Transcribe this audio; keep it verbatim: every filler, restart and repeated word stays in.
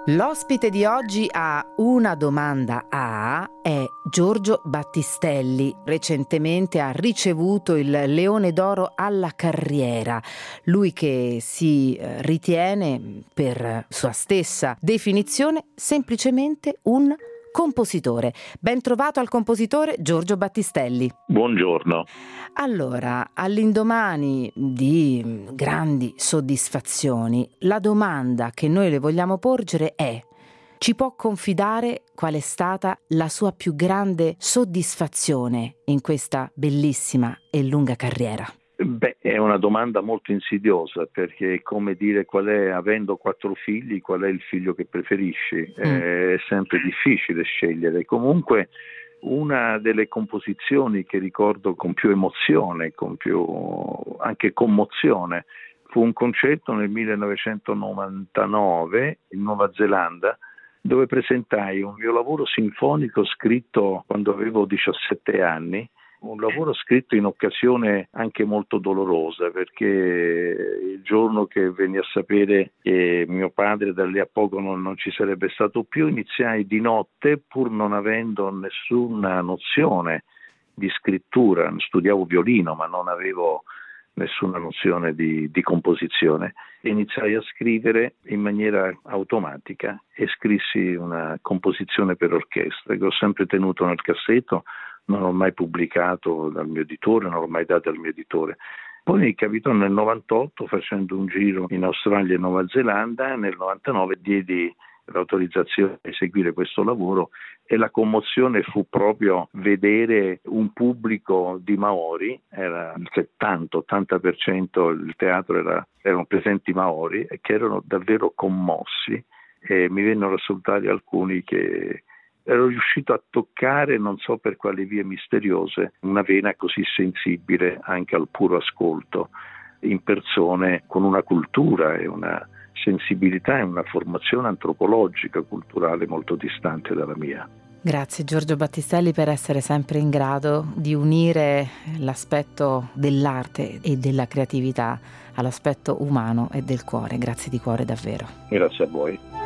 L'ospite di oggi a Una domanda a è Giorgio Battistelli. Recentemente ha ricevuto il Leone d'Oro alla carriera. Lui che si ritiene, per sua stessa definizione, semplicemente un compositore. Ben trovato al compositore Giorgio Battistelli. Buongiorno. Allora, all'indomani di grandi soddisfazioni, la domanda che noi le vogliamo porgere è: ci può confidare qual è stata la sua più grande soddisfazione in questa bellissima e lunga carriera? Beh, è una domanda molto insidiosa, perché è come dire qual è, avendo quattro figli, qual è il figlio che preferisci. Mm. È sempre difficile scegliere. Comunque, una delle composizioni che ricordo con più emozione, con più anche commozione, fu un concerto nel millenovecentonovantanove in Nuova Zelanda, dove presentai un mio lavoro sinfonico scritto quando avevo diciassette anni, un lavoro scritto in occasione anche molto dolorosa, perché il giorno che venni a sapere che mio padre da lì a poco non, non ci sarebbe stato più, iniziai di notte, pur non avendo nessuna nozione di scrittura. Studiavo violino, ma non avevo nessuna nozione di, di composizione. Iniziai a scrivere in maniera automatica e scrissi una composizione per orchestra che ho sempre tenuto nel cassetto. Non ho mai pubblicato dal mio editore, non l'ho mai dato al mio editore. Poi mi capitò nel novantotto, facendo un giro in Australia e Nuova Zelanda, nel novantanove diedi l'autorizzazione a eseguire questo lavoro e la commozione fu proprio vedere un pubblico di Maori, era il settanta ottanta per cento il teatro era, erano presenti Maori, e che erano davvero commossi, e mi vennero a salutare alcuni che ero riuscito a toccare, non so per quali vie misteriose, una vena così sensibile anche al puro ascolto in persone con una cultura e una sensibilità e una formazione antropologica, culturale molto distante dalla mia. Grazie Giorgio Battistelli per essere sempre in grado di unire l'aspetto dell'arte e della creatività all'aspetto umano e del cuore. Grazie di cuore davvero. Grazie a voi.